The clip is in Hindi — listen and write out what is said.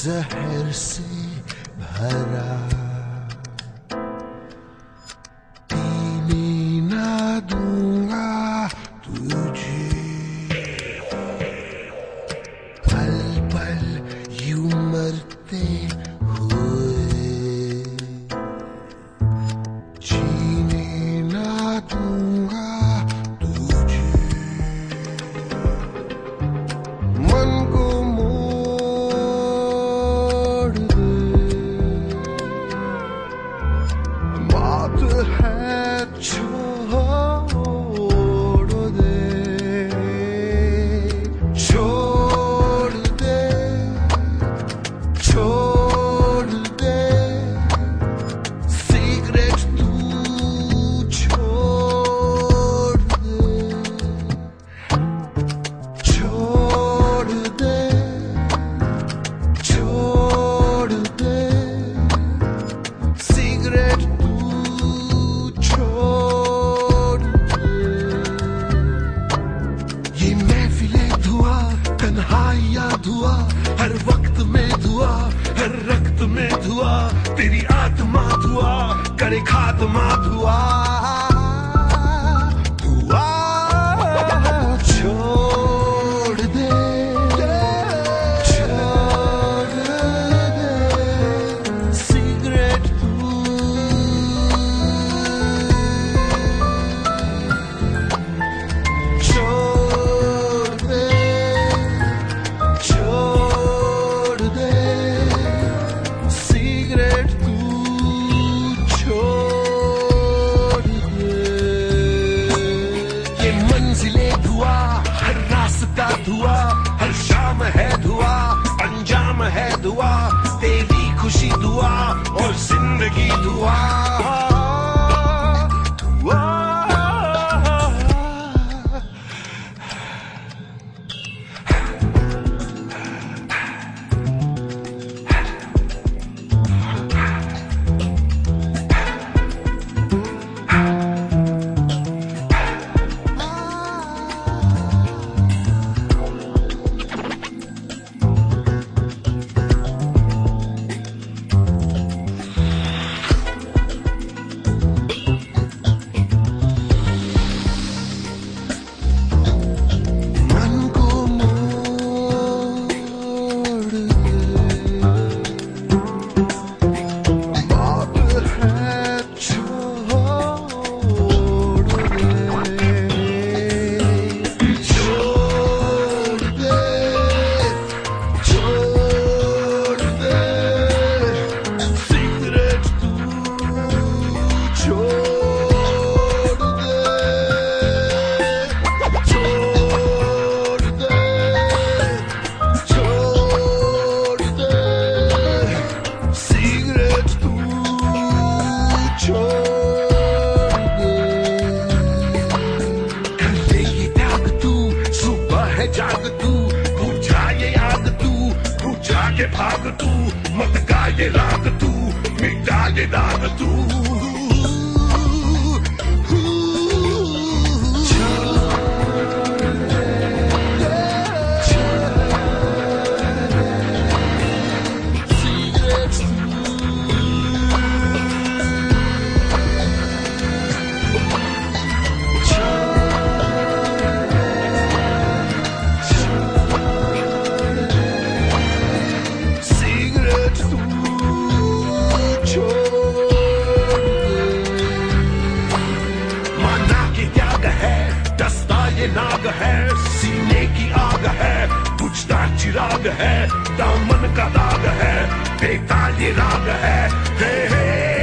जहर से भरा पीने ना दूंगा तुझे, पल पल यूं मरते हुए जीने ना दूंगा तुझे। मन को मोड़ दे, बात है छोड़ दे, छोड़ दे, छोड़ दे, सिगरेट तू छोड़ दे, छोड़ दे, छोड़ दे, सिगरेट तू छोड़ दे। ये महफिलें धुआं, तन्हाइयां धुआं, हर वक्त में धुआं, हर रक्त में धुआं, तेरी आत्मा धुआं करे खात्मा धुआं, धुआं छोड़ दे, छोड़ दे, सिगरेट तू छोड़ दे, छोड़ दे, सिगरेट तू छोड़ दे। ये मंजिलें धुआं, हर रास्ता धुआं, हर शाम है धुआं, अंजाम है धुआं, तेरी खुशी धुआं और जिंदगी धुआं, धुआं। मन को मोड़ दे, बात है छोड़ दे, छोड़ दे, छोड़ दे, सिगरेट तू छोड़ दे, छोड़ दे, छोड़ दे, सिगरेट तू छोड़ दे। कर ले ये त्याग तू, सुबह है जाग तू, बुझा ये आग तू, बुझा के भाग तू, मत गा ये राग तू, मिटा ये दाग तू। सिगरेट तू छोड़ दे। माना कि त्याग है, दस्ता ये नाग है, सीने की आग है, बुझता चिराग है, दामन का दाग है, बेताल ये राग है, हे हे।